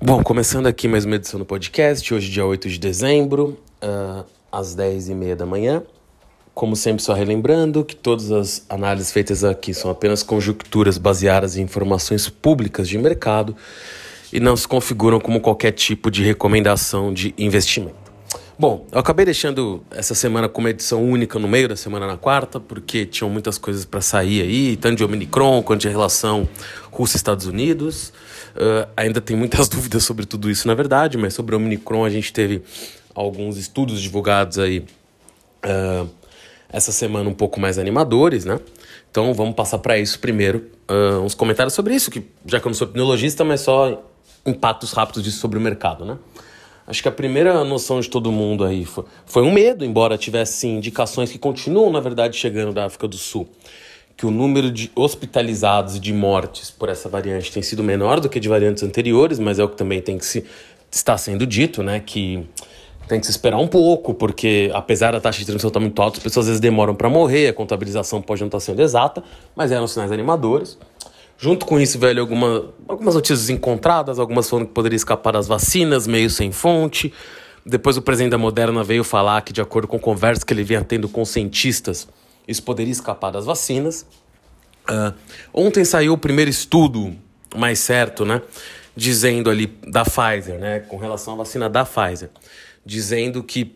Bom, começando aqui mais uma edição do podcast, hoje dia 8 de dezembro, às 10h30 da manhã. Como sempre, só relembrando que todas as análises feitas aqui são apenas conjecturas baseadas em informações públicas de mercado e não se configuram como qualquer tipo de recomendação de investimento. Bom, eu acabei deixando essa semana com uma edição única no meio da semana na quarta, porque tinham muitas coisas para sair aí, tanto de Omicron quanto de relação Rússia-Estados Unidos. Ainda tem muitas dúvidas sobre tudo isso, na verdade, mas sobre o Omicron a gente teve alguns estudos divulgados aí essa semana um pouco mais animadores, né? Então vamos passar para isso primeiro, uns comentários sobre isso, que já que eu não sou epidemiologista, mas só impactos rápidos disso sobre o mercado, né? Acho que a primeira noção de todo mundo aí foi um medo, embora tivesse indicações que continuam, na verdade, chegando da África do Sul, que o número de hospitalizados e de mortes por essa variante tem sido menor do que de variantes anteriores, mas é o que também está sendo dito, né, que tem que se esperar um pouco, porque apesar da taxa de transmissão estar muito alta, as pessoas às vezes demoram para morrer, a contabilização pode não estar sendo exata, mas eram sinais animadores. Junto com isso, velho, algumas notícias encontradas, algumas falando que poderia escapar das vacinas, meio sem fonte. Depois o presidente da Moderna veio falar que, de acordo com conversas que ele vinha tendo com cientistas, isso poderia escapar das vacinas. Ontem saiu o primeiro estudo mais certo, né, dizendo ali, da Pfizer, né, com relação à vacina da Pfizer, dizendo que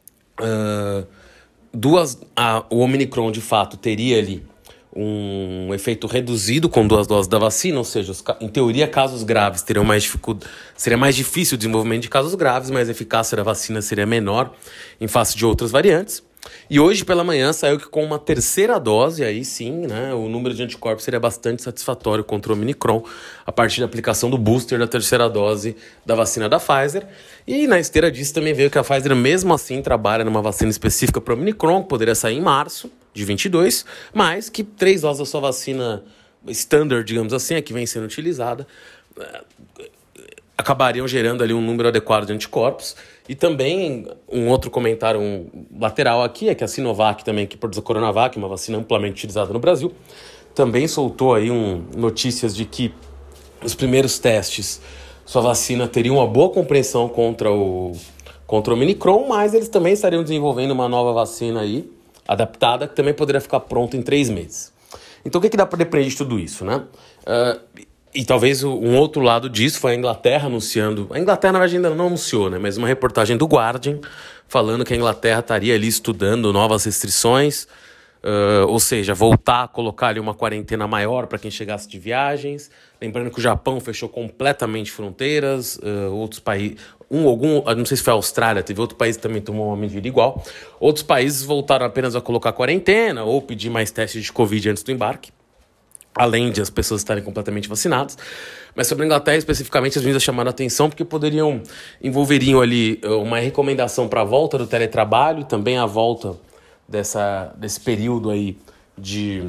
o Omicron, de fato, teria ali um efeito reduzido com 2 doses da vacina, ou seja, em teoria casos graves teriam mais dificuldade, seria mais difícil o desenvolvimento de casos graves, mas a eficácia da vacina seria menor em face de outras variantes. E hoje pela manhã saiu que com uma terceira dose, aí sim, né, o número de anticorpos seria bastante satisfatório contra o Omicron a partir da aplicação do booster da terceira dose da vacina da Pfizer. E na esteira disso também veio que a Pfizer mesmo assim trabalha numa vacina específica para o Omicron, que poderia sair em março de 22, mas que 3 doses da sua vacina standard, digamos assim, a que vem sendo utilizada, acabariam gerando ali um número adequado de anticorpos. E também um outro comentário lateral aqui é que a Sinovac também, que produz a Coronavac, uma vacina amplamente utilizada no Brasil, também soltou aí notícias de que os primeiros testes, sua vacina teria uma boa compreensão contra o Omicron, mas eles também estariam desenvolvendo uma nova vacina aí, adaptada, que também poderia ficar pronta em 3 meses. Então o que dá para depender de tudo isso, né? E talvez um outro lado disso foi a Inglaterra anunciando... A Inglaterra, na verdade, ainda não anunciou, né? Mas uma reportagem do Guardian falando que a Inglaterra estaria ali estudando novas restrições, ou seja, voltar a colocar ali uma quarentena maior para quem chegasse de viagens. Lembrando que o Japão fechou completamente fronteiras, outros países... não sei se foi a Austrália, teve outro país que também tomou uma medida igual. Outros países voltaram apenas a colocar quarentena ou pedir mais testes de Covid antes do embarque, além de as pessoas estarem completamente vacinadas. Mas sobre a Inglaterra, especificamente, as medidas chamaram a atenção porque envolveriam ali uma recomendação para a volta do teletrabalho, também a volta desse período aí de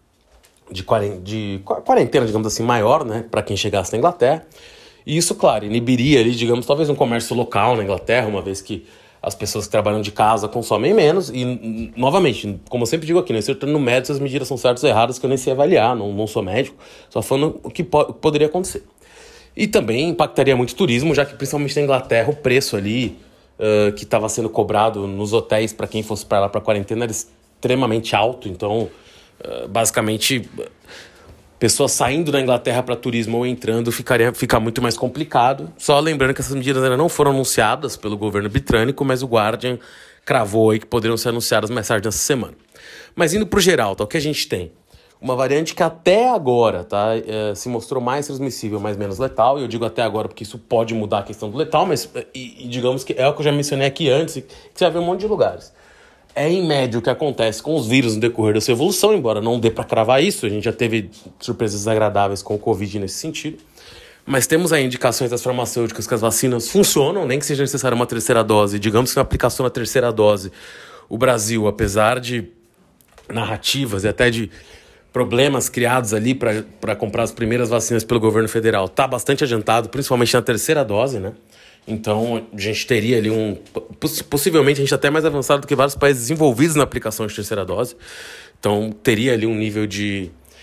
quarentena, digamos assim, maior, né, para quem chegasse na Inglaterra. E isso, claro, inibiria ali, digamos, talvez um comércio local na Inglaterra, uma vez que as pessoas que trabalham de casa consomem menos. E, novamente, como eu sempre digo aqui, não estou entrando no mérito se as medidas são certas ou erradas, que eu nem sei avaliar, não sou médico, só falando o que poderia acontecer. E também impactaria muito o turismo, já que principalmente na Inglaterra o preço ali que estava sendo cobrado nos hotéis para quem fosse para lá para quarentena era extremamente alto. Então, basicamente, pessoas saindo da Inglaterra para turismo ou entrando fica muito mais complicado. Só lembrando que essas medidas ainda não foram anunciadas pelo governo britânico, mas o Guardian cravou aí que poderiam ser anunciadas mais tarde nessa semana. Mas indo para o geral, tá, o que a gente tem? Uma variante que até agora se mostrou mais transmissível, mas menos letal. E eu digo até agora porque isso pode mudar a questão do letal, mas digamos que é o que eu já mencionei aqui antes, que você vai ver um monte de lugares. É em média o que acontece com os vírus no decorrer da sua evolução, embora não dê para cravar isso. A gente já teve surpresas desagradáveis com o Covid nesse sentido. Mas temos aí indicações das farmacêuticas que as vacinas funcionam, nem que seja necessária uma terceira dose. Digamos que na aplicação da terceira dose, o Brasil, apesar de narrativas e até de problemas criados ali para comprar as primeiras vacinas pelo governo federal, está bastante adiantado, principalmente na terceira dose, né? Então, a gente teria ali possivelmente, a gente até mais avançado do que vários países desenvolvidos na aplicação de terceira dose. Então, teria ali um nível de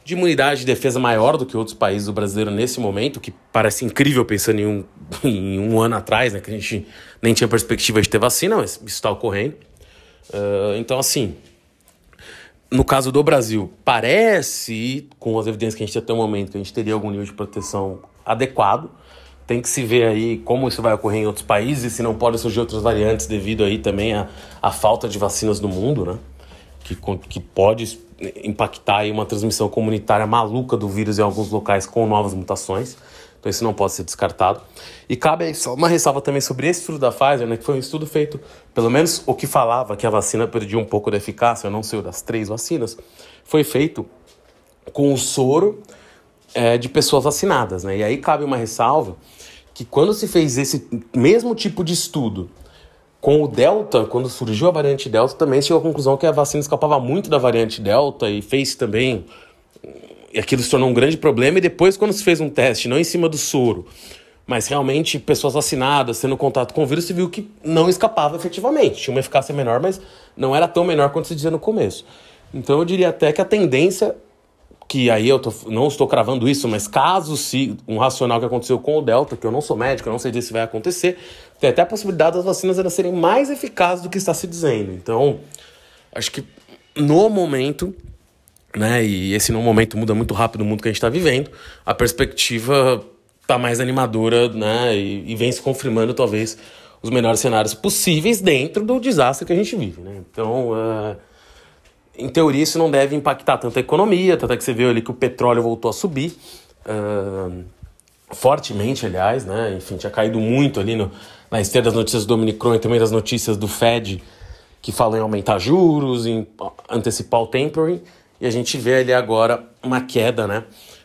de imunidade e defesa maior do que outros países do brasileiro nesse momento, que parece incrível pensando em um ano atrás, né, que a gente nem tinha perspectiva de ter vacina, mas isso está ocorrendo. Então, assim, no caso do Brasil, parece, com as evidências que a gente tem até o momento, que a gente teria algum nível de proteção adequado. Tem que se ver aí como isso vai ocorrer em outros países e se não podem surgir outras variantes devido aí também à falta de vacinas no mundo, né? Que pode impactar aí uma transmissão comunitária maluca do vírus em alguns locais com novas mutações. Então isso não pode ser descartado. E cabe aí só uma ressalva também sobre esse estudo da Pfizer, né, que foi um estudo feito, pelo menos o que falava que a vacina perdia um pouco da eficácia, eu não sei o das 3 vacinas, foi feito com o soro de pessoas vacinadas, né? E aí cabe uma ressalva que quando se fez esse mesmo tipo de estudo com o Delta, quando surgiu a variante Delta, também chegou à conclusão que a vacina escapava muito da variante Delta e fez também... E aquilo se tornou um grande problema. E depois, quando se fez um teste, não em cima do soro, mas realmente pessoas vacinadas, tendo contato com o vírus, se viu que não escapava efetivamente. Tinha uma eficácia menor, mas não era tão menor quanto se dizia no começo. Então eu diria até que a tendência, que aí não estou cravando isso, mas caso se um racional que aconteceu com o Delta, que eu não sou médico, eu não sei dizer se vai acontecer, tem até a possibilidade das vacinas elas serem mais eficazes do que está se dizendo. Então, acho que no momento, né, e esse no momento muda muito rápido o mundo que a gente está vivendo, a perspectiva está mais animadora, né, e vem se confirmando talvez os melhores cenários possíveis dentro do desastre que a gente vive, né? Então, em teoria, isso não deve impactar tanto a economia, tanto é que você vê ali que o petróleo voltou a subir, fortemente, aliás, né? Enfim, tinha caído muito ali na esteira das notícias do Omicron e também das notícias do Fed, que falam em aumentar juros, em antecipar o tapering, e a gente vê ali agora uma queda, né?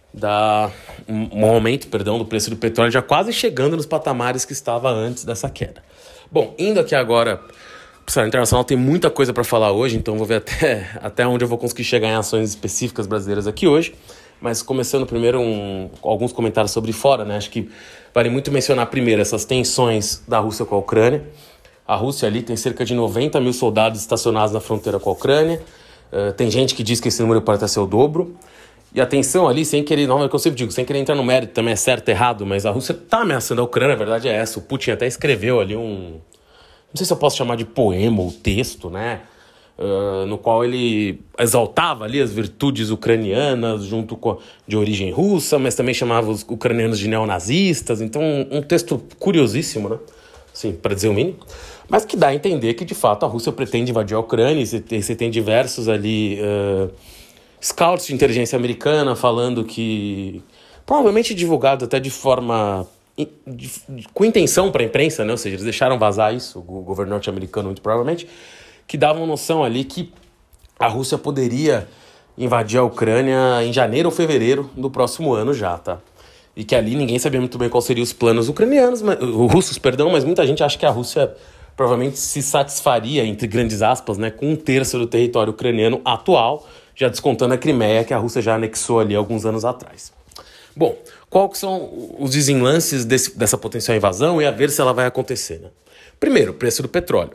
Um aumento, do preço do petróleo, já quase chegando nos patamares que estava antes dessa queda. Bom, indo aqui agora, o cenário internacional tem muita coisa para falar hoje, então vou ver até onde eu vou conseguir chegar em ações específicas brasileiras aqui hoje. Mas começando primeiro alguns comentários sobre fora, né? Acho que vale muito mencionar primeiro essas tensões da Rússia com a Ucrânia. A Rússia ali tem cerca de 90 mil soldados estacionados na fronteira com a Ucrânia. Tem gente que diz que esse número pode até ser o dobro. E a tensão ali, sem querer, não é o que eu sempre digo, sem querer entrar no mérito também é certo, errado, mas a Rússia está ameaçando a Ucrânia, a verdade é essa. O Putin até escreveu ali não sei se eu posso chamar de poema ou texto, né? No qual ele exaltava ali as virtudes ucranianas de origem russa, mas também chamava os ucranianos de neonazistas. Então, um texto curiosíssimo, né? Assim, para dizer o mínimo. Mas que dá a entender que, de fato, a Rússia pretende invadir a Ucrânia. E você tem diversos ali scouts de inteligência americana falando que, provavelmente divulgado até de forma... com intenção para a imprensa, né? Ou seja, eles deixaram vazar isso, o governo norte-americano muito provavelmente, que davam noção ali que a Rússia poderia invadir a Ucrânia em janeiro ou fevereiro do próximo ano já, tá? E que ali ninguém sabia muito bem quais seriam os planos russos, mas muita gente acha que a Rússia provavelmente se satisfaria, entre grandes aspas, né, com 1/3 do território ucraniano atual, já descontando a Crimeia, que a Rússia já anexou ali alguns anos atrás. Bom, quais são os desenlaces dessa potencial invasão e a ver se ela vai acontecer, né? Primeiro, preço do petróleo.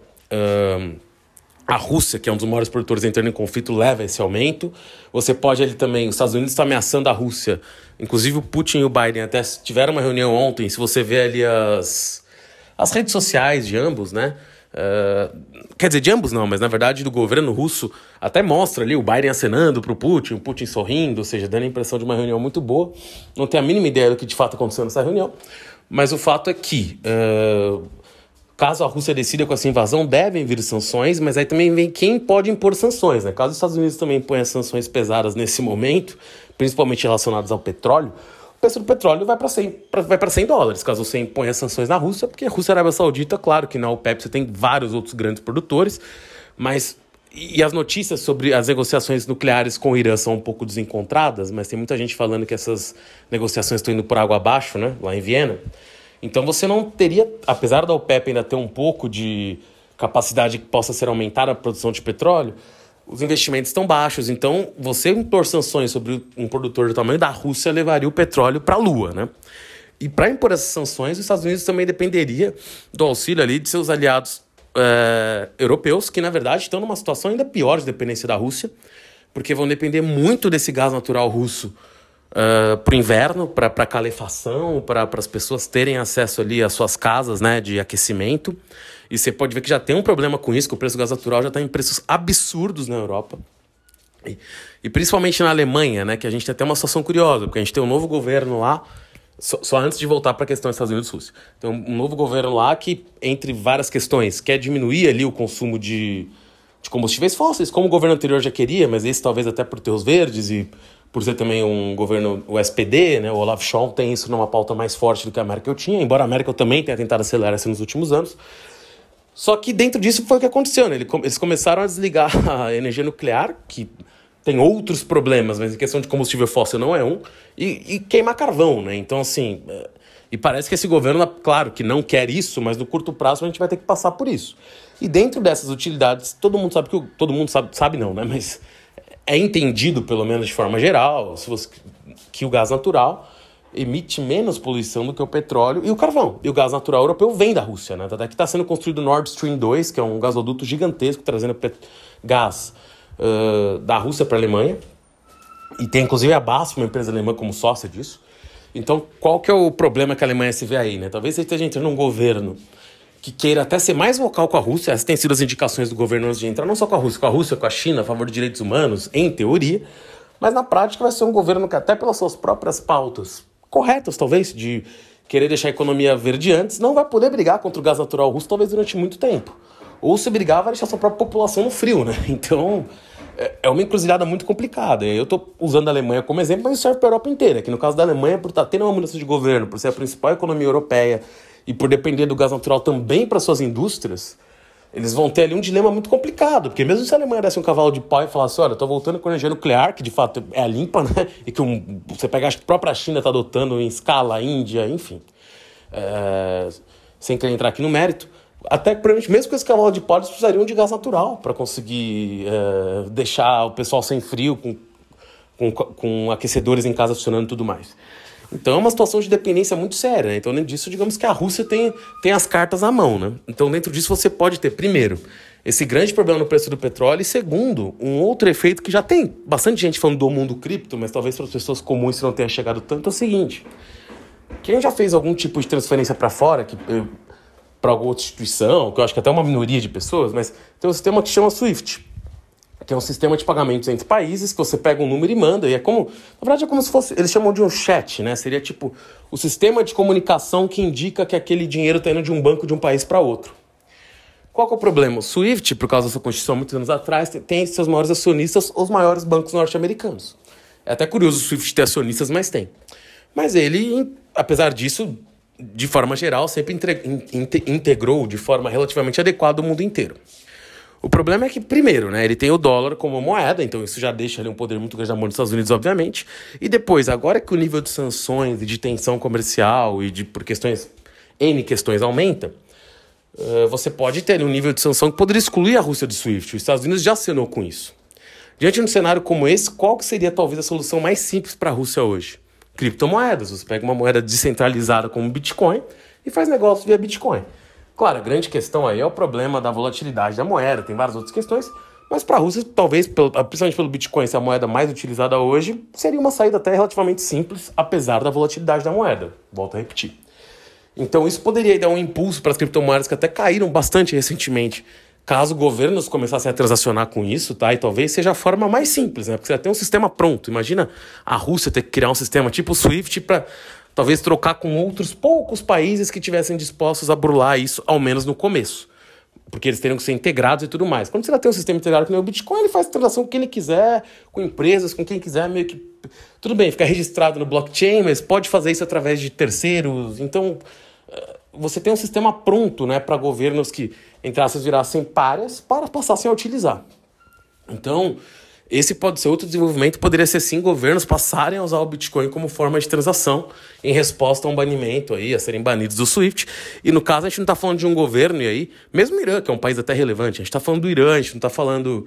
A Rússia, que é um dos maiores produtores entrando em conflito, leva esse aumento. Você pode ali também, os Estados Unidos está ameaçando a Rússia. Inclusive o Putin e o Biden até tiveram uma reunião ontem. Se você vê ali as redes sociais de ambos, né? Quer dizer, de ambos não, mas na verdade do governo russo, até mostra ali o Biden acenando para o Putin sorrindo, ou seja, dando a impressão de uma reunião muito boa. Não tenho a mínima ideia do que de fato aconteceu nessa reunião, mas o fato é que, caso a Rússia decida com essa invasão, devem vir sanções, mas aí também vem quem pode impor sanções, né? Caso os Estados Unidos também ponham sanções pesadas nesse momento, principalmente relacionadas ao petróleo, o preço do petróleo vai para $100, caso você imponha sanções na Rússia, porque a Rússia e a Arábia Saudita, claro que na OPEP você tem vários outros grandes produtores, mas... E as notícias sobre as negociações nucleares com o Irã são um pouco desencontradas, mas tem muita gente falando que essas negociações estão indo por água abaixo, né, lá em Viena. Então você não teria, apesar da OPEP ainda ter um pouco de capacidade que possa ser aumentada a produção de petróleo, os investimentos estão baixos. Então você impor sanções sobre um produtor do tamanho da Rússia levaria o petróleo para a Lua, né? E para impor essas sanções, os Estados Unidos também dependeria do auxílio ali de seus aliados europeus, que na verdade estão numa situação ainda pior de dependência da Rússia, porque vão depender muito desse gás natural russo para o inverno, para calefação, para as pessoas terem acesso ali às suas casas, né, de aquecimento. E você pode ver que já tem um problema com isso, que o preço do gás natural já está em preços absurdos na Europa. E principalmente na Alemanha, né, que a gente tem até uma situação curiosa, porque a gente tem um novo governo lá, só antes de voltar para a questão dos Estados Unidos e Rússia. Tem um novo governo lá que, entre várias questões, quer diminuir ali o consumo de combustíveis fósseis, como o governo anterior já queria, mas esse talvez até por ter os verdes e por ser também um governo, o SPD, né, o Olaf Scholz tem isso numa pauta mais forte do que a Merkel tinha, embora a Merkel também tenha tentado acelerar isso nos últimos anos. Só que dentro disso foi o que aconteceu, né? Eles começaram a desligar a energia nuclear, que tem outros problemas, mas em questão de combustível fóssil não é um, e queimar carvão, né? Então, assim, e parece que esse governo, claro, que não quer isso, mas no curto prazo a gente vai ter que passar por isso. E dentro dessas utilidades, todo mundo sabe não, né? Mas é entendido, pelo menos de forma geral, que o gás natural emite menos poluição do que o petróleo e o carvão. E o gás natural europeu vem da Rússia, né? Até que está sendo construído o Nord Stream 2, que é um gasoduto gigantesco, trazendo gás da Rússia para a Alemanha. E tem, inclusive, a BASF, uma empresa alemã, como sócia disso. Então, qual que é o problema que a Alemanha se vê aí, né? Talvez você esteja entrando num governo que queira até ser mais vocal com a Rússia. Essas têm sido as indicações do governo antes de entrar, não só com a Rússia, com a China, a favor de direitos humanos, em teoria. Mas na prática vai ser um governo que, até pelas suas próprias pautas corretas, talvez, de querer deixar a economia verde antes, não vai poder brigar contra o gás natural russo, talvez durante muito tempo. Ou se brigar, vai deixar sua própria população no frio, né? Então, é uma encruzilhada muito complicada. Eu estou usando a Alemanha como exemplo, mas isso serve para a Europa inteira. Que no caso da Alemanha, por estar tendo uma mudança de governo, por ser a principal economia europeia e por depender do gás natural também para suas indústrias, eles vão ter ali um dilema muito complicado. Porque mesmo se a Alemanha desse um cavalo de pau e falasse, olha, estou voltando com energia nuclear, que de fato é a limpa, né? E que você pega, acho que a própria China está adotando em escala, a Índia, enfim. Sem querer entrar aqui no mérito. Até que, provavelmente, mesmo com esse cavalo de pau, eles precisariam de gás natural para conseguir deixar o pessoal sem frio, com aquecedores em casa funcionando e tudo mais. Então é uma situação de dependência muito séria, né? Então, dentro disso, digamos que a Rússia tem as cartas à mão, né? Então, dentro disso, você pode ter, primeiro, esse grande problema no preço do petróleo, e segundo, um outro efeito que já tem bastante gente falando do mundo cripto, mas talvez para as pessoas comuns isso não tenha chegado tanto, é o seguinte: quem já fez algum tipo de transferência para fora, para alguma outra instituição, que eu acho que até uma minoria de pessoas, mas tem um sistema que chama SWIFT, que é um sistema de pagamentos entre países, que você pega um número e manda, e é como, na verdade é como se fosse, eles chamam de um chat, né? Seria tipo o sistema de comunicação que indica que aquele dinheiro está indo de um banco de um país para outro. Qual que é o problema? O SWIFT, por causa da sua constituição muitos anos atrás, tem seus maiores acionistas, os maiores bancos norte-americanos. É até curioso o SWIFT ter acionistas, mas tem. Mas ele, apesar disso, de forma geral, sempre integrou de forma relativamente adequada o mundo inteiro. O problema é que, primeiro, né, ele tem o dólar como moeda, então isso já deixa ali um poder muito grande na mão dos Estados Unidos, obviamente. E depois, agora que o nível de sanções e de tensão comercial e por N questões aumenta, você pode ter um nível de sanção que poderia excluir a Rússia do SWIFT. Os Estados Unidos já assinou com isso. Diante de um cenário como esse, qual que seria talvez a solução mais simples para a Rússia hoje? Criptomoedas. Você pega uma moeda descentralizada como o Bitcoin e faz negócio via Bitcoin. Claro, a grande questão aí é o problema da volatilidade da moeda, tem várias outras questões, mas para a Rússia, talvez, principalmente pelo Bitcoin ser a moeda mais utilizada hoje, seria uma saída até relativamente simples, apesar da volatilidade da moeda. Volto a repetir. Então isso poderia dar um impulso para as criptomoedas que até caíram bastante recentemente, caso governos começassem a transacionar com isso, tá? E talvez seja a forma mais simples, né? Porque você já tem um sistema pronto. Imagina a Rússia ter que criar um sistema tipo o SWIFT para talvez trocar com outros poucos países que tivessem dispostos a burlar isso, ao menos no começo. Porque eles teriam que ser integrados e tudo mais. Quando você já tem um sistema integrado que nem o Bitcoin, ele faz transação com quem ele quiser, com empresas, com quem quiser, meio que... Tudo bem, fica registrado no blockchain, mas pode fazer isso através de terceiros. Então, você tem um sistema pronto, né, para governos que, entre aspas, virassem párias para passassem a utilizar. Então, esse pode ser outro desenvolvimento, poderia ser sim governos passarem a usar o Bitcoin como forma de transação em resposta a um banimento aí, a serem banidos do SWIFT. E no caso a gente não está falando de um governo, e aí, mesmo o Irã, que é um país até relevante, a gente está falando do Irã, a gente não está falando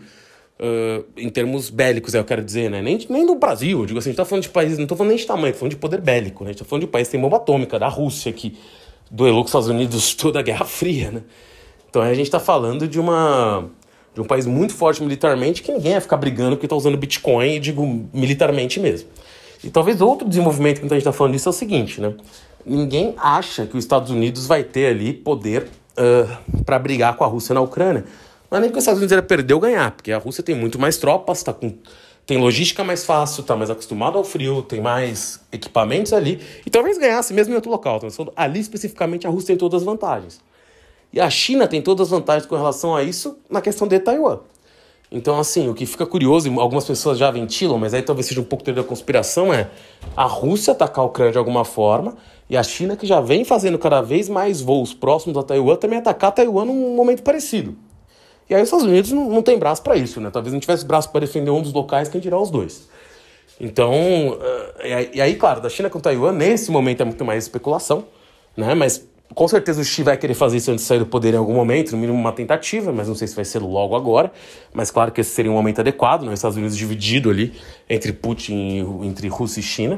em termos bélicos, eu quero dizer, né? Nem do Brasil, eu digo assim, a gente está falando de países, não estou falando nem de tamanho, estou falando de poder bélico, né? A gente está falando de um país que tem bomba atômica, da Rússia, que duelou com os Estados Unidos toda a Guerra Fria, né? Então a gente está falando de uma de um país muito forte militarmente, que ninguém ia ficar brigando porque está usando Bitcoin, e digo militarmente mesmo. E talvez outro desenvolvimento que a gente está falando disso é o seguinte, né? Ninguém acha que os Estados Unidos vai ter ali poder para brigar com a Rússia na Ucrânia. Não é nem que os Estados Unidos ia perder ou ganhar, porque a Rússia tem muito mais tropas, tem logística mais fácil, está mais acostumado ao frio, tem mais equipamentos ali, e talvez ganhasse mesmo em outro local. Então, ali especificamente a Rússia tem todas as vantagens. E a China tem todas as vantagens com relação a isso na questão de Taiwan. Então, assim, o que fica curioso, e algumas pessoas já ventilam, mas aí talvez seja um pouco teoria da conspiração, é a Rússia atacar a Ucrânia de alguma forma, e a China, que já vem fazendo cada vez mais voos próximos a Taiwan, também atacar Taiwan num momento parecido. E aí os Estados Unidos não tem braço para isso, né? Talvez não tivesse braço para defender um dos locais, quem dirá os dois. Então, e aí, claro, da China com Taiwan, nesse momento é muito mais especulação, né? Mas com certeza o Xi vai querer fazer isso antes de sair do poder em algum momento, no mínimo uma tentativa, mas não sei se vai ser logo agora. Mas claro que esse seria um momento adequado, né? Os Estados Unidos dividido ali entre Putin, entre Rússia e China,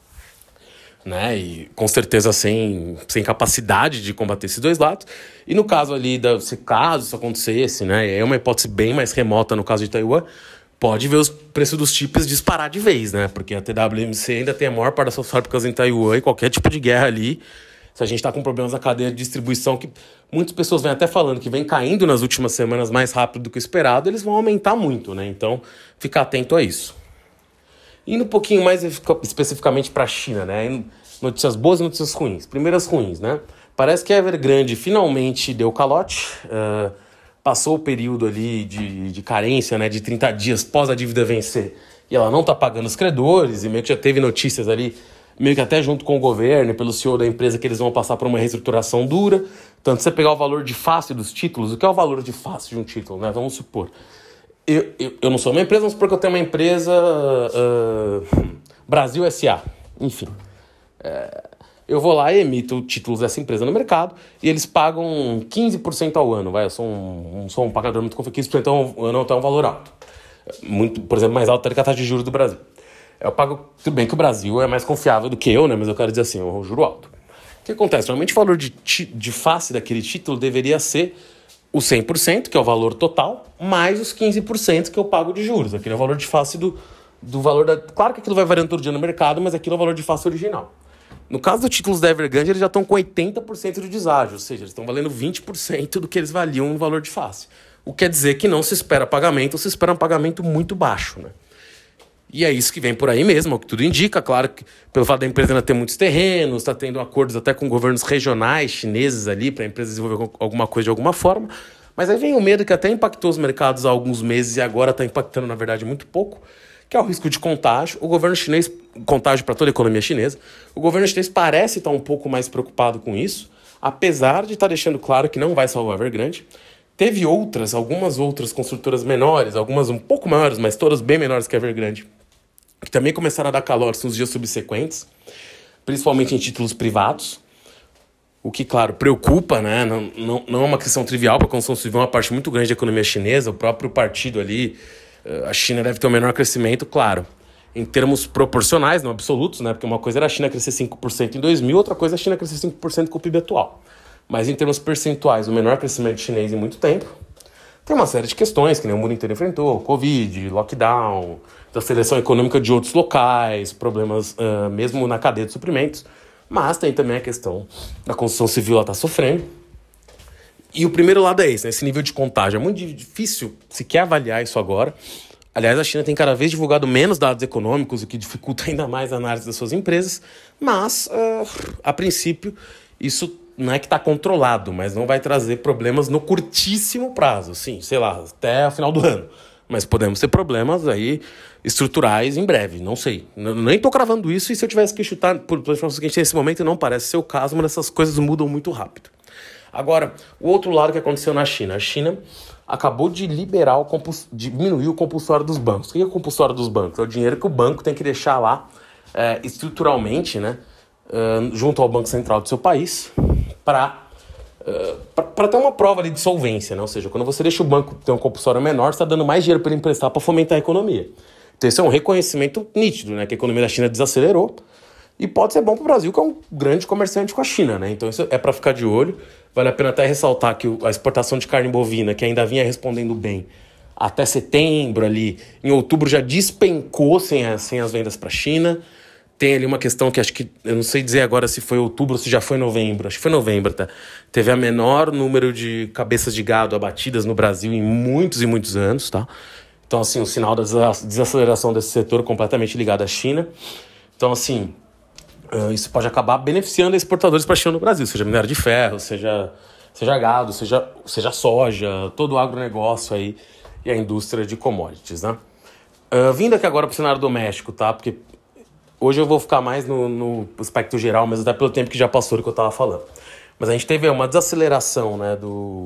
né? E com certeza sem capacidade de combater esses dois lados. E no caso ali, se caso isso acontecesse, né? É uma hipótese bem mais remota no caso de Taiwan, pode ver os preços dos chips disparar de vez, né? Porque a TSMC ainda tem a maior parte das suas fábricas em Taiwan, e qualquer tipo de guerra ali, se a gente está com problemas na cadeia de distribuição, que muitas pessoas vêm até falando que vem caindo nas últimas semanas mais rápido do que o esperado, eles vão aumentar muito, né? Então, ficar atento a isso. Indo um pouquinho mais especificamente para a China, né? Notícias boas e notícias ruins. Primeiras ruins, né? Parece que a Evergrande finalmente deu calote, passou o período ali de carência, né? De 30 dias pós a dívida vencer, e ela não está pagando os credores, e meio que já teve notícias ali, meio que até junto com o governo e pelo CEO da empresa, que eles vão passar por uma reestruturação dura. Tanto você pegar o valor de face dos títulos, o que é o valor de face de um título, né? Vamos supor. Eu não sou uma empresa, vamos supor que eu tenho uma empresa Brasil S.A. Enfim. Eu vou lá e emito títulos dessa empresa no mercado e eles pagam 15% ao ano. Eu sou um pagador muito confiável, 15% ao ano é um valor alto. Muito, por exemplo, mais alto do que a taxa de juros do Brasil. Eu pago, tudo bem que o Brasil é mais confiável do que eu, né? Mas eu quero dizer assim, eu juro alto. O que acontece? Normalmente o valor de face daquele título deveria ser o 100%, que é o valor total, mais os 15% que eu pago de juros. Aquele é o valor de face do valor da... Claro que aquilo vai variando todo dia no mercado, mas aquilo é o valor de face original. No caso dos títulos da Evergrande, eles já estão com 80% de deságio, ou seja, eles estão valendo 20% do que eles valiam no valor de face. O que quer dizer que não se espera pagamento, ou se espera um pagamento muito baixo, né? E é isso que vem por aí mesmo, é o que tudo indica. Claro que pelo fato da empresa ainda ter muitos terrenos, está tendo acordos até com governos regionais chineses ali para a empresa desenvolver alguma coisa de alguma forma. Mas aí vem o medo que até impactou os mercados há alguns meses e agora está impactando, na verdade, muito pouco, que é o risco de contágio. O governo chinês, contágio para toda a economia chinesa, o governo chinês parece estar um pouco mais preocupado com isso, apesar de estar deixando claro que não vai salvar a Evergrande. Teve algumas outras construtoras menores, algumas um pouco maiores, mas todas bem menores que a Evergrande, que também começaram a dar calote nos dias subsequentes, principalmente em títulos privados, o que, claro, preocupa, né? Não é uma questão trivial, porque a construção civil é uma parte muito grande da economia chinesa, o próprio partido ali, a China deve ter o menor crescimento, claro, em termos proporcionais, não absolutos, né? Porque uma coisa era a China crescer 5% em 2000, outra coisa é a China crescer 5% com o PIB atual. Mas em termos percentuais, o menor crescimento chinês em muito tempo. Tem uma série de questões que nem o mundo inteiro enfrentou, Covid, lockdown, da seleção econômica de outros locais, problemas mesmo na cadeia de suprimentos, mas tem também a questão da construção civil, ela está sofrendo. E o primeiro lado é esse, né? Esse nível de contágio. É muito difícil sequer avaliar isso agora. Aliás, a China tem cada vez divulgado menos dados econômicos, o que dificulta ainda mais a análise das suas empresas, mas, a princípio, isso não é que está controlado, mas não vai trazer problemas no curtíssimo prazo, sim, sei lá, até o final do ano. Mas podemos ter problemas aí estruturais em breve, não sei. Nem estou cravando isso, e se eu tivesse que chutar por informações que a gente tem nesse momento, não parece ser o caso, mas essas coisas mudam muito rápido. Agora, o outro lado que aconteceu na China. A China acabou de liberar, diminuir o compulsório dos bancos. O que é o compulsório dos bancos? É o dinheiro que o banco tem que deixar lá estruturalmente, né, junto ao Banco Central do seu país, para ter uma prova ali de solvência, né? Ou seja, quando você deixa o banco ter um compulsório menor, você está dando mais dinheiro para ele emprestar para fomentar a economia. Então esse é um reconhecimento nítido, né? Que a economia da China desacelerou e pode ser bom para o Brasil, que é um grande comerciante com a China, né? Então isso é para ficar de olho. Vale a pena até ressaltar que a exportação de carne bovina, que ainda vinha respondendo bem, até setembro ali. Em outubro já despencou sem as vendas para a China. Tem ali uma questão que acho que, eu não sei dizer agora se foi outubro ou se já foi novembro. Acho que foi novembro, tá? Teve a menor número de cabeças de gado abatidas no Brasil em muitos e muitos anos, tá? Então, assim, o sinal da desaceleração desse setor completamente ligado à China. Então, assim, isso pode acabar beneficiando exportadores para a China no Brasil, seja minério de ferro, seja gado, seja soja, todo o agronegócio aí e a indústria de commodities, né? Vindo aqui agora para o cenário doméstico, tá? Porque hoje eu vou ficar mais no aspecto geral, mas até pelo tempo que já passou do que eu estava falando. Mas a gente teve uma desaceleração, né,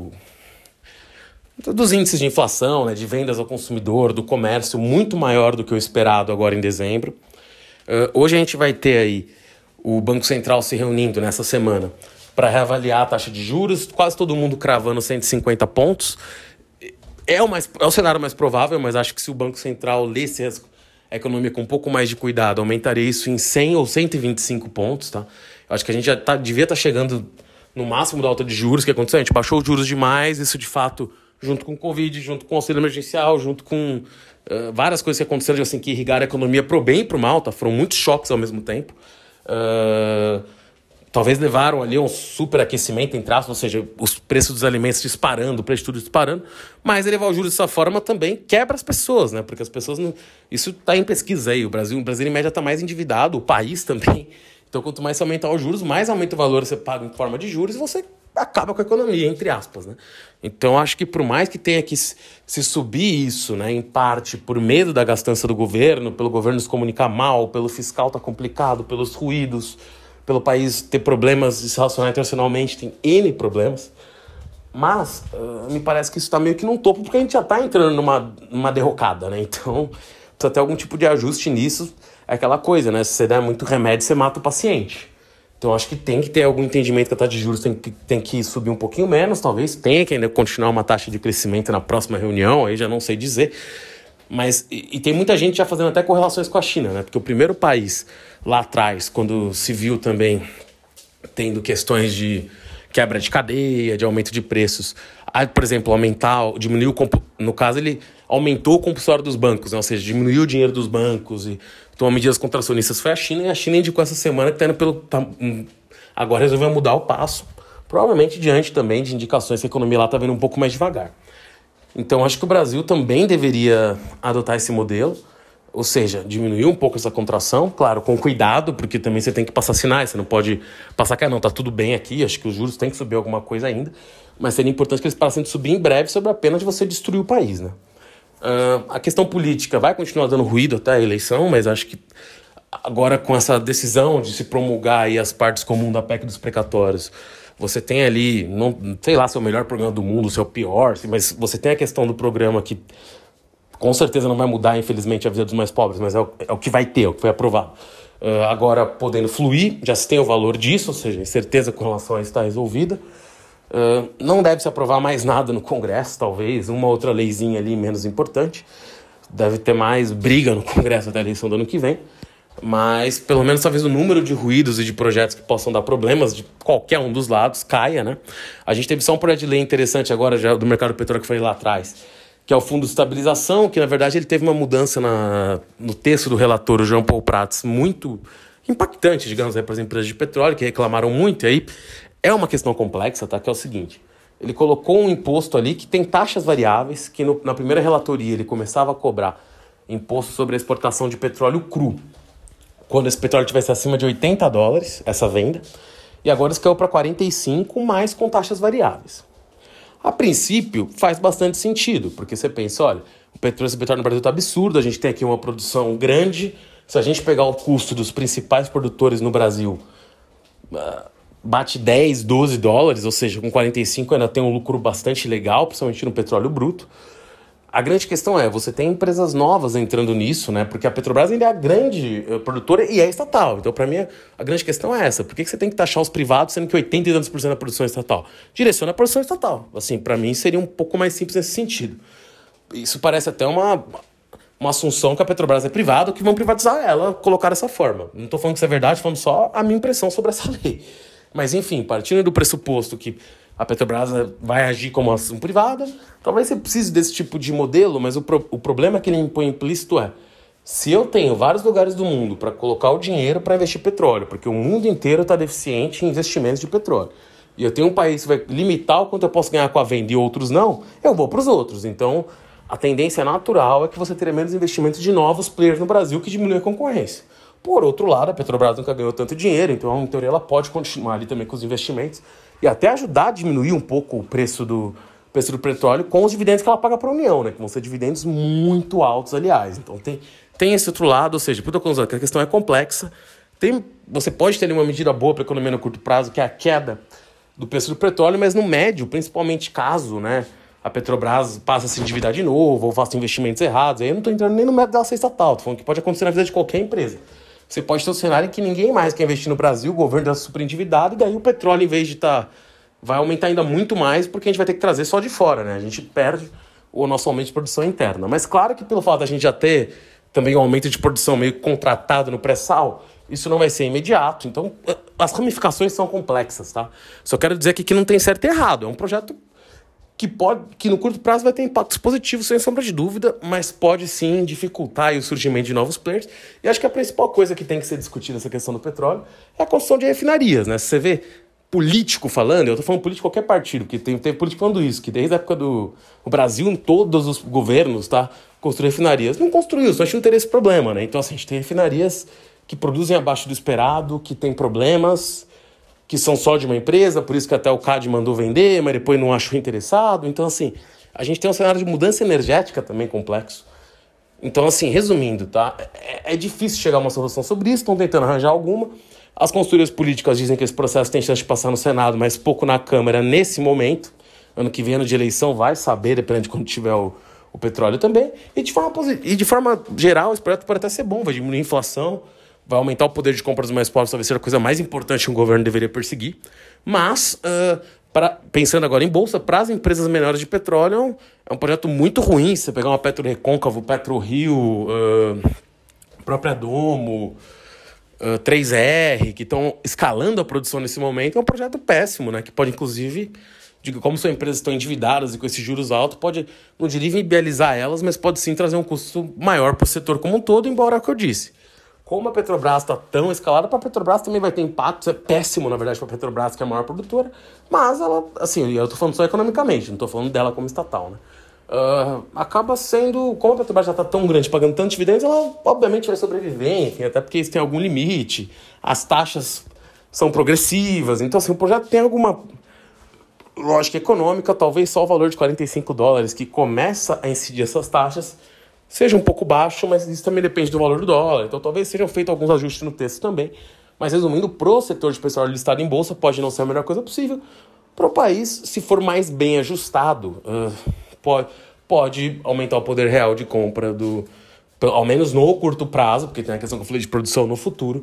dos índices de inflação, né, de vendas ao consumidor, do comércio, muito maior do que o esperado agora em dezembro. Hoje a gente vai ter aí o Banco Central se reunindo nessa semana para reavaliar a taxa de juros, quase todo mundo cravando 150 pontos. É o cenário mais provável, mas acho que se o Banco Central lesse a economia com um pouco mais de cuidado, aumentaria isso em 100 ou 125 pontos, tá? Eu acho que a gente já devia estar chegando no máximo da alta de juros que aconteceu. A gente baixou os juros demais, isso de fato, junto com o Covid, junto com o auxílio emergencial, junto com várias coisas que aconteceram, assim, que irrigaram a economia pro bem e pro mal, tá? Foram muitos choques ao mesmo tempo. Talvez levaram ali um superaquecimento, entre aspas, ou seja, os preços dos alimentos disparando, o preço de tudo disparando, mas elevar os juros dessa forma também quebra as pessoas, né? Porque as pessoas não... Isso está em pesquisa aí, o Brasil em média está mais endividado, o país também. Então, quanto mais você aumentar os juros, mais aumenta o valor que você paga em forma de juros e você acaba com a economia, entre aspas, né? Então, acho que por mais que tenha que se subir isso, né, em parte por medo da gastança do governo, pelo governo se comunicar mal, pelo fiscal tá complicado, pelos ruídos, pelo país ter problemas de se relacionar internacionalmente, tem N problemas. Mas me parece que isso está meio que num topo, porque a gente já está entrando numa derrocada, né? Então, precisa ter algum tipo de ajuste nisso. É aquela coisa, né? Se você der muito remédio, você mata o paciente. Então, acho que tem que ter algum entendimento que a taxa de juros tem que subir um pouquinho menos, talvez. Tenha que ainda continuar uma taxa de crescimento na próxima reunião, aí já não sei dizer. Mas, e tem muita gente já fazendo até correlações com a China, né? Porque o primeiro país lá atrás, quando se viu também tendo questões de quebra de cadeia, de aumento de preços, aí, por exemplo, diminuiu, no caso ele aumentou o compulsório dos bancos, né? Ou seja, diminuiu o dinheiro dos bancos e tomou medidas contracionistas, foi a China, e a China indicou essa semana que agora resolveu mudar o passo, provavelmente diante também de indicações que a economia lá está vindo um pouco mais devagar. Então, acho que o Brasil também deveria adotar esse modelo, ou seja, diminuir um pouco essa contração, claro, com cuidado, porque também você tem que passar sinais, você não pode passar que não, tá tudo bem aqui, acho que os juros têm que subir alguma coisa ainda, mas seria importante que eles parassem de subir em breve sob a pena de você destruir o país, né? A questão política vai continuar dando ruído até a eleição, mas acho que agora com essa decisão de se promulgar aí as partes comuns da PEC dos precatórios, você tem ali, não sei lá se é o melhor programa do mundo, se é o pior, mas você tem a questão do programa que com certeza não vai mudar, infelizmente, a vida dos mais pobres, mas é o que vai ter, é o que foi aprovado. Agora, podendo fluir, já se tem o valor disso, ou seja, a incerteza com relação a isso está resolvida. Não deve se aprovar mais nada no Congresso, talvez, uma outra leizinha ali menos importante. Deve ter mais briga no Congresso até a eleição do ano que vem. Mas, pelo menos, talvez o número de ruídos e de projetos que possam dar problemas de qualquer um dos lados caia, né? A gente teve só um projeto de lei interessante agora já do mercado do petróleo que foi lá atrás, que é o Fundo de Estabilização, que, na verdade, ele teve uma mudança no texto do relator, o João Paul Prats, muito impactante, digamos, para as empresas de petróleo, que reclamaram muito. E aí é uma questão complexa, tá? Que é o seguinte, ele colocou um imposto ali que tem taxas variáveis, que na primeira relatoria ele começava a cobrar imposto sobre a exportação de petróleo cru, quando esse petróleo estivesse acima de $80, essa venda, e agora isso caiu para 45, mais com taxas variáveis. A princípio, faz bastante sentido, porque você pensa, olha, esse petróleo no Brasil está absurdo, a gente tem aqui uma produção grande, se a gente pegar o custo dos principais produtores no Brasil, bate 10, 12 dólares, ou seja, com 45 ainda tem um lucro bastante legal, principalmente no petróleo bruto. A grande questão é, você tem empresas novas entrando nisso, né? Porque a Petrobras ainda é a grande produtora e é estatal. Então, para mim, a grande questão é essa. Por que você tem que taxar os privados, sendo que 80 e tantos por cento da produção é estatal? Direciona a produção estatal. Assim, para mim, seria um pouco mais simples nesse sentido. Isso parece até uma assunção que a Petrobras é privada, que vão privatizar ela, colocar dessa forma. Não estou falando que isso é verdade, estou falando só a minha impressão sobre essa lei. Mas, enfim, partindo do pressuposto que a Petrobras vai agir como uma ação privada. Talvez você precise desse tipo de modelo, mas o problema que ele impõe implícito é: se eu tenho vários lugares do mundo para colocar o dinheiro para investir petróleo, porque o mundo inteiro está deficiente em investimentos de petróleo, e eu tenho um país que vai limitar o quanto eu posso ganhar com a venda e outros não, eu vou para os outros. Então, a tendência natural é que você tenha menos investimentos de novos players no Brasil, que diminui a concorrência. Por outro lado, a Petrobras nunca ganhou tanto dinheiro, então, em teoria, ela pode continuar ali também com os investimentos e até ajudar a diminuir um pouco o preço do petróleo com os dividendos que ela paga para a União, né? Que vão ser dividendos muito altos, aliás. Então, tem esse outro lado, ou seja, por isso que a questão é complexa. Você pode ter uma medida boa para a economia no curto prazo, que é a queda do preço do petróleo, mas no médio, principalmente caso, né, a Petrobras passe a se endividar de novo ou faça investimentos errados, aí eu não estou entrando nem no método dela ser estatal, estou falando que pode acontecer na vida de qualquer empresa. Você pode ter um cenário em que ninguém mais quer investir no Brasil, o governo está super endividado, e daí o petróleo, em vez de vai aumentar ainda muito mais, porque a gente vai ter que trazer só de fora, né? A gente perde o nosso aumento de produção interna. Mas claro que pelo fato da gente já ter também um aumento de produção meio contratado no pré-sal, isso não vai ser imediato. Então, as ramificações são complexas, tá? Só quero dizer aqui que não tem certo e errado. É um projeto que no curto prazo vai ter impactos positivos, sem sombra de dúvida, mas pode sim dificultar o surgimento de novos players. E acho que a principal coisa que tem que ser discutida nessa questão do petróleo é a construção de refinarias, né? Se você vê político falando, eu tô falando político de qualquer partido, porque tem político falando isso, que desde a época do Brasil, em todos os governos, tá, construiu refinarias. Não construiu, só não teria esse problema, né? Então, assim, a gente tem refinarias que produzem abaixo do esperado, que tem problemas, que são só de uma empresa, por isso que até o CAD mandou vender, mas depois não achou interessado. Então, assim, a gente tem um cenário de mudança energética também complexo. Então, assim, resumindo, tá? É difícil chegar a uma solução sobre isso, estão tentando arranjar alguma. As consultorias políticas dizem que esse processo tem chance de passar no Senado, mas pouco na Câmara nesse momento. Ano que vem, ano de eleição, vai saber, dependendo de quando tiver o petróleo também. E de forma geral, esse projeto pode até ser bom, vai diminuir a inflação, vai aumentar o poder de compra dos mais pobres, talvez seja a coisa mais importante que um governo deveria perseguir. Mas, pensando agora em bolsa, para as empresas menores de petróleo, é um projeto muito ruim. Se você pegar uma PetroRecôncavo, PetroRio, própria Domo, 3R, que estão escalando a produção nesse momento, é um projeto péssimo, né? Que pode, inclusive, como são empresas que estão endividadas e com esses juros altos, pode, não diria viabilizar elas, mas pode sim trazer um custo maior para o setor como um todo, embora é o que eu disse. Como a Petrobras está tão escalada, para a Petrobras também vai ter impactos. É péssimo, na verdade, para a Petrobras, que é a maior produtora. Mas ela, assim, eu estou falando só economicamente, não estou falando dela como estatal, né? Acaba sendo, como a Petrobras já está tão grande, pagando tantos dividendos, ela obviamente vai sobreviver, enfim, até porque isso tem algum limite. As taxas são progressivas. Então, assim, o projeto tem alguma lógica econômica, talvez só o valor de $45 que começa a incidir essas taxas seja um pouco baixo, mas isso também depende do valor do dólar. Então talvez sejam feitos alguns ajustes no texto também. Mas resumindo, pro setor de petróleo listado em bolsa, pode não ser a melhor coisa possível. Pro país, se for mais bem ajustado, pode aumentar o poder real de compra, ao menos no curto prazo, porque tem a questão que eu falei de produção no futuro,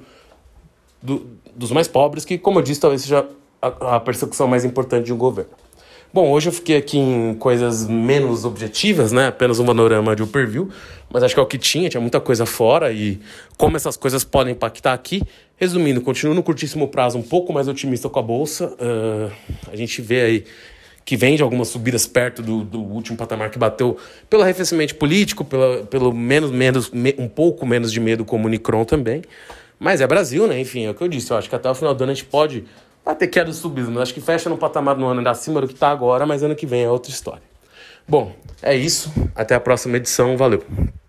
dos mais pobres, que, como eu disse, talvez seja a persecução mais importante de um governo. Bom, hoje eu fiquei aqui em coisas menos objetivas, né? Apenas um panorama de overview, mas acho que é o que tinha muita coisa fora e como essas coisas podem impactar aqui. Resumindo, continuo no curtíssimo prazo um pouco mais otimista com a Bolsa. A gente vê aí que vem de algumas subidas perto do último patamar que bateu pelo arrefecimento político, pelo um pouco menos de medo com o Unicron também. Mas é Brasil, né? Enfim, é o que eu disse. Eu acho que até o final do ano a gente pode... Vai ter queda de subismo, mas acho que fecha no patamar no ano ainda acima do que está agora, mas ano que vem é outra história. Bom, é isso. Até a próxima edição. Valeu.